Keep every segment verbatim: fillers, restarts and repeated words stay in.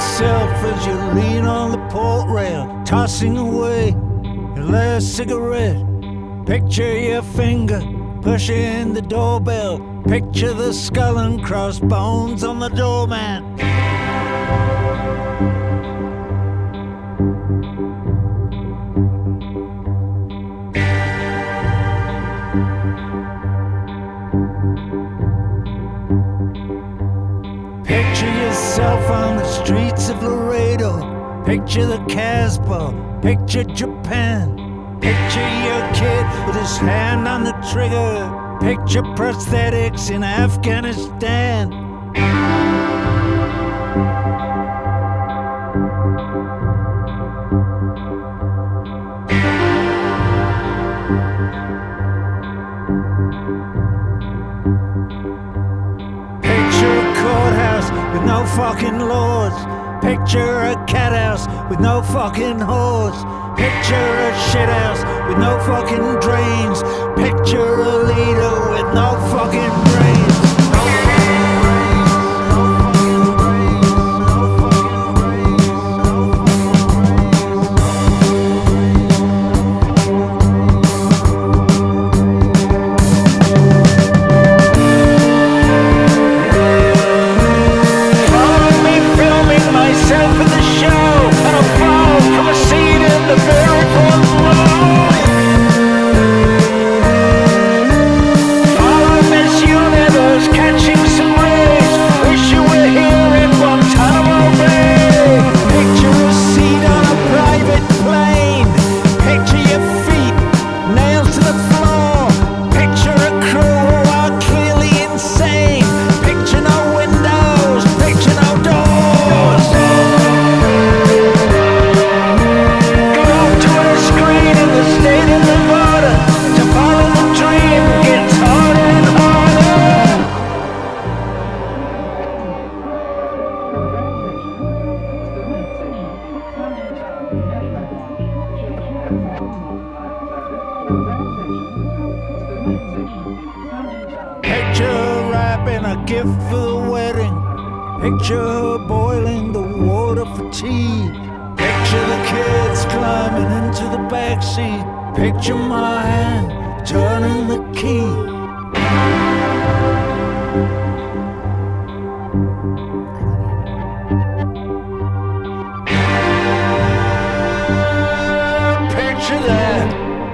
yourself as you lean on the port rail, tossing away your last cigarette. Picture your finger pushing the doorbell. Picture the skull and crossbones on the doorman. Picture yourself on the streets of Laredo. Picture the Casbah. Picture Japan. Picture your kid with his hand on the trigger. Picture prosthetics in Afghanistan. Picture a courthouse with no fucking laws. Picture a cat house with no fucking whores. Picture a shit house with no fucking drains. Picture a leader with no fucking brains. No fucking brains. No fucking brains. No fucking brains. No fucking brains. Follow me filming myself in the show, and I'll fall from a seat in the very front row. Follow Miss Universe catching some rays. Wish you were here in Guantanamo Bay. Picture a seat on a private plane. Picture your feet nailed to the floor. Picture a crew who are clearly insane. Picture no windows. Picture no doors. Go to a screen in the state of Nevada. To follow the dream gets harder and harder. Picture wrapping a gift for the wedding. Picture her boiling the water for tea. Picture the kids climbing into the backseat. Picture my hand turning the key. Picture that.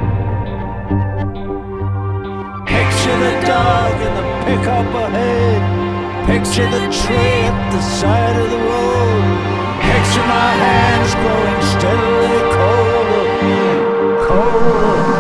Picture the dog in the pickup ahead. Picture the tree at the side of the road. Picture my hands growing steadily colder, colder.